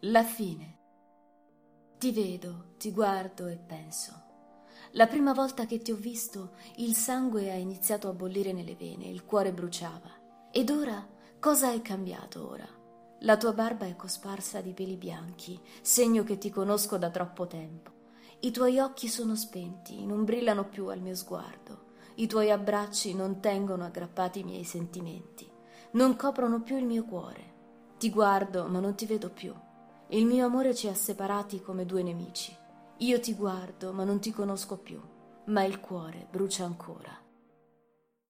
La fine. Ti vedo, ti guardo e penso. La prima volta che ti ho visto, il sangue ha iniziato a bollire nelle vene, il cuore bruciava. Ed ora, cosa è cambiato ora? La tua barba è cosparsa di peli bianchi, segno che ti conosco da troppo tempo. I tuoi occhi sono spenti, non brillano più al mio sguardo. I tuoi abbracci non tengono aggrappati i miei sentimenti, non coprono più il mio cuore. Ti guardo, ma non ti vedo più. Il mio amore ci ha separati come due nemici. Io ti guardo, ma non ti conosco più, ma il cuore brucia ancora.